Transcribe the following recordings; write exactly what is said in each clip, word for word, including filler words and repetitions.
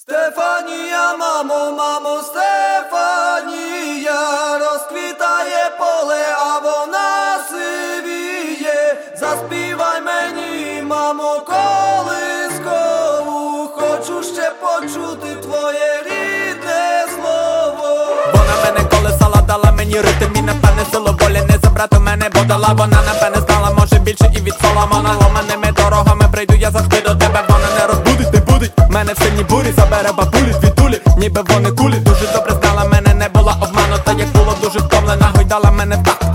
Стефанія, мамо, мамо, Стефанія, розквітає поле, а вона сивіє. Заспівай мені, мамо, колискову, хочу ще почути твоє рідне слово. Вона мене колесала, дала мені ритм і напевне силу волі не забрати мене, бо дала. Вона напевне знала, може більше і від Соломона. Ломаними дорогами прийду я завжди до тебе. Вона не розбудить, не будить мене в сильній бурі, забере бабулі звідулі, ніби вони кулі. Дуже добре знала мене, не була обманута, як було дуже втомлена, гойдала мене в такт.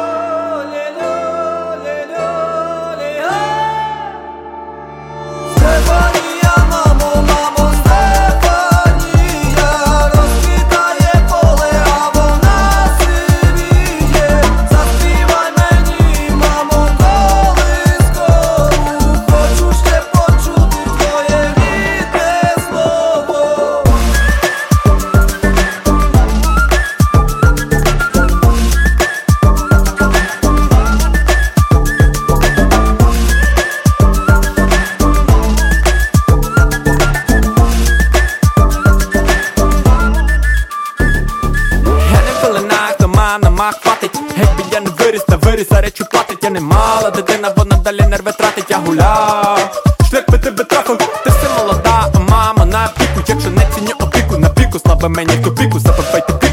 Стефанія, мамо, мамо, Стефанія, розквітає поле, а вона сивіє. Заспівай мені, мамо, колискову, хочу ще почути твоє рідне слово. На мах хватить, якби я не виріс, та виріс, а речу платить. Я не мала дитина, вона далі нерви тратить. Я гуляв, шлях би тебе трафив. Ти все молода, а мама на піку. Якщо не ціню опіку, на піку, слава мені в тупіку, забивайте.